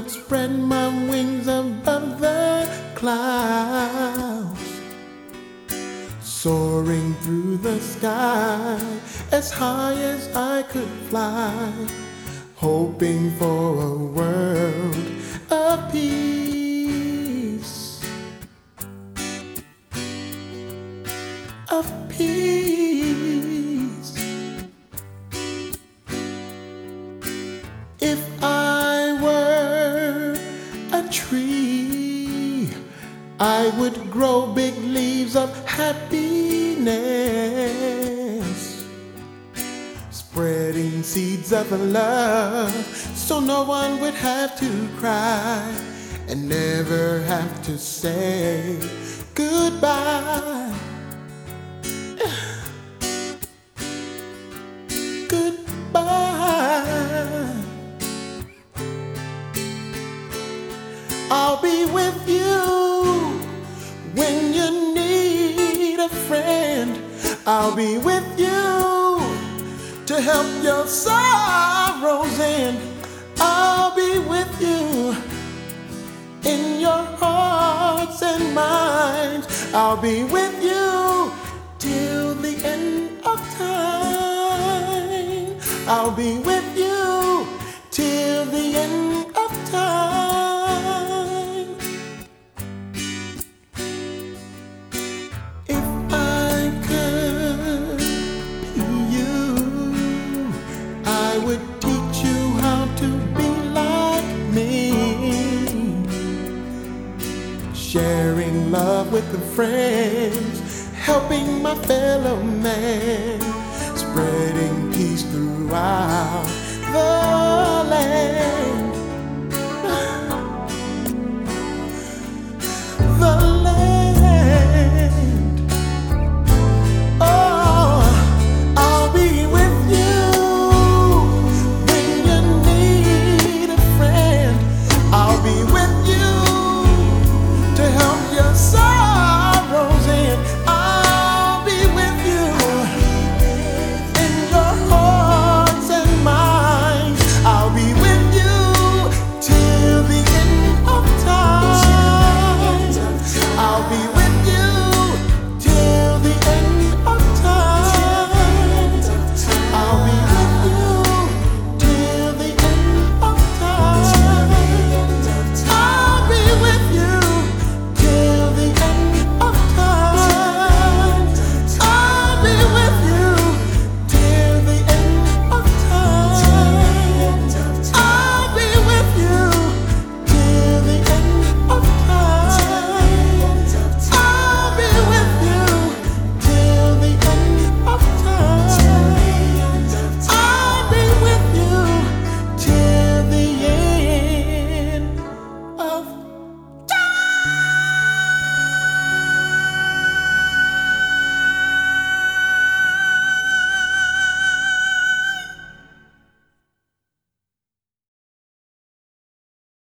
would spread my wings above the clouds, soaring through the sky as high as I could fly, hoping for a world of peace, of peace. If I were a tree, I would grow big leaves of happiness, spreading seeds of love so no one would have to cry and never have to say goodbye. Goodbye. I'll be with you when you need a friend. I'll be with you to help your sorrows end. I'll be with you in your hearts and minds. I'll be with you till the end of time. I'll be with you till the end of time. If I could be you, I would teach you how to be like me, sharing love with the friends, helping my fellow man.